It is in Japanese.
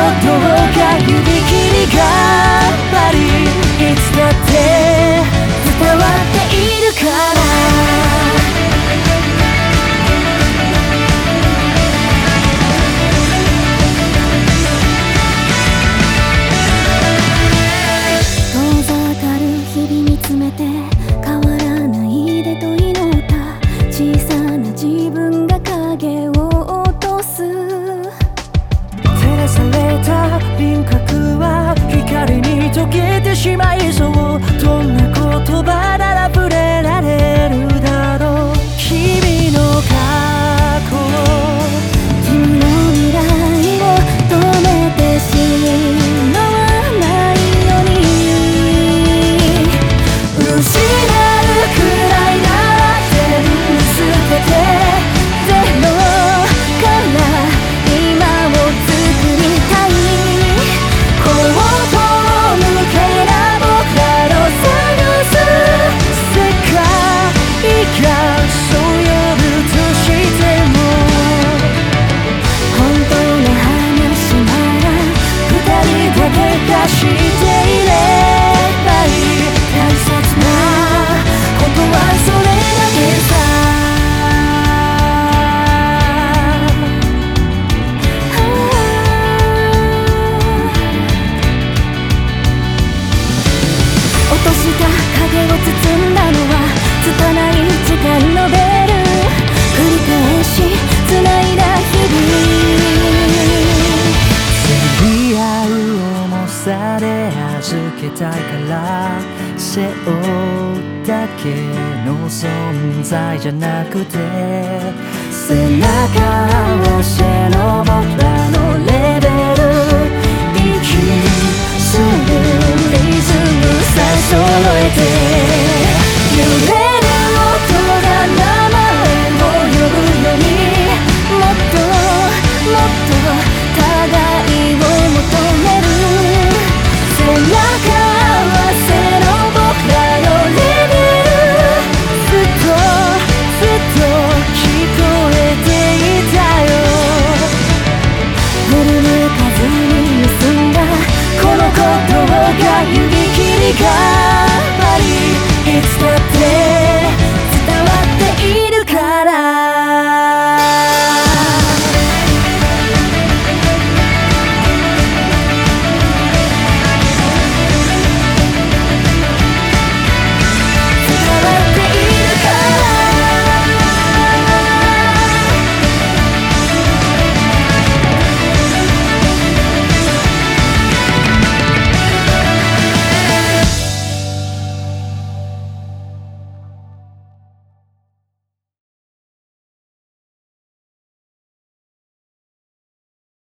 が指切りがやっぱりいつだって伝わっているから変わらないでと祈った小さな自分が影を落とす照らされた輪郭は光に溶けてしまいそうどんな言葉なら触れられるだろう君の過去君の未来を止めてしまわないように失うくらいなら全部捨ててゼロから今を作りたい後頭向けな僕らの探す世界がそう呼ぶとしても本当の話なら二人だけが知っていればいい大切なことはそれだけさ落とした影を包んだのは拙い時間のベル繰り返し繋いだ日々 競り合う重さで預けたいから背負うだけの存在じゃなくて背中合わせの僕らのレベル息するリズムさえ揃えて揺れる音が名前を呼ぶようにもっともっと互いを求める背中合わせの僕らのレベルずっとずっと聞こえていたよ振り向かずに結んだこの言葉が指切りが